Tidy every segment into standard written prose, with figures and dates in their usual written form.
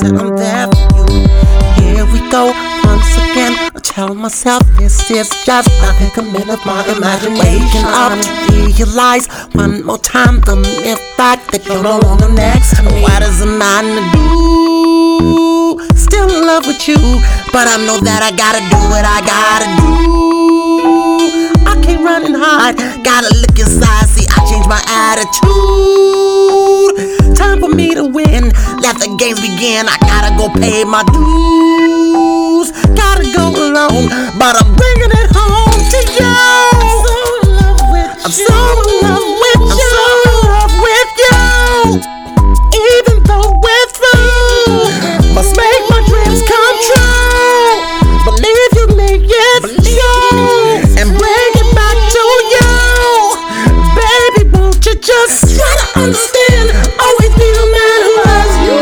said I'm there for you. Here we go once again. I tell myself this is just a figment of my imagination. Waking up to realize one more time the mere fact that you're no longer next to me. What is a man to do? Still in love with you, but I know that I gotta do what I gotta do. I can't run and hide, gotta look inside, see I changed my attitude. Time for me to win, let the games begin. I gotta go pay my dues. Gotta go alone, but I'm bringing it home to you. I'm so in love with you. I'm so in love with you. Even though we're through, must make my dreams come true. Believe you make it true and bring it back to you. Baby, won't you just try to understand? Always be the man who loves you.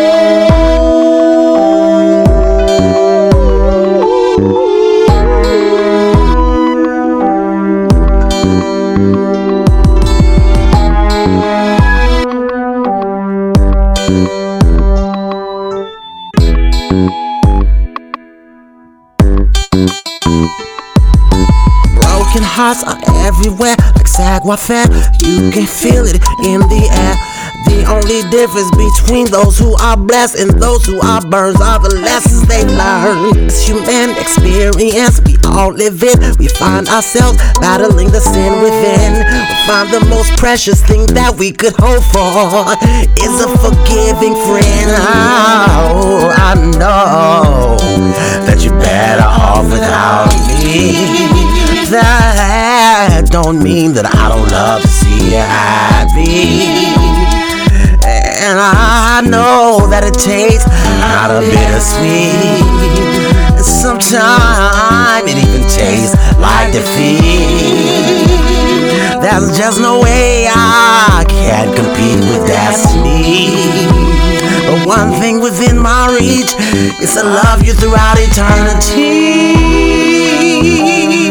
Broken hearts are everywhere, like savoir-faire. You can feel it in the air. The only difference between those who are blessed and those who are burned are the lessons they learn. It's human experience, we all live it. We find ourselves battling the sin within. We find the most precious thing that we could hope for is a forgiving friend. Oh, I know that you're better off without me. That don't mean that I don't love to see you happy. And I know that it tastes not a bittersweet. And sometimes it even tastes like defeat. There's just no way I can compete with destiny. But one thing within my reach is to love you throughout eternity.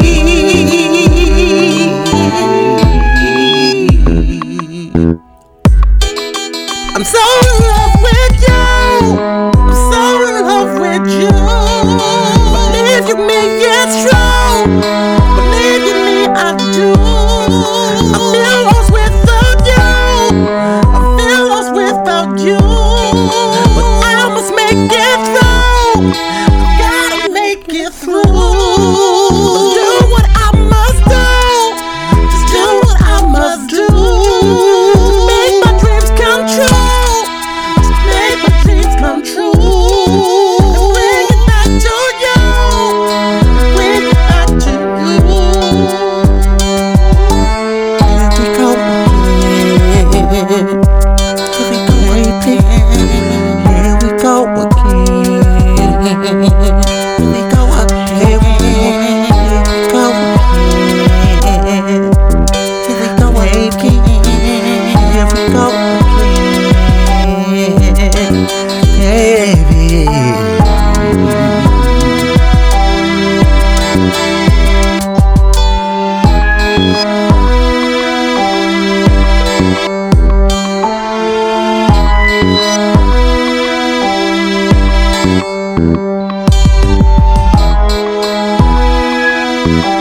I'm so in love with you. I'm so in love with you. Believe you me, it's true. Believe you me, I do. I feel lost without you. I feel lost without you. But I must make it through. I gotta make it through. Just do what I must do. Just do what I must do. Make my dreams come true. Come true. Bring it back to you. Bring it back to you. Here we go again. Here we go again. Here we go again. Here we go again. Here we go again. Here we go again. Here we go again. Baby.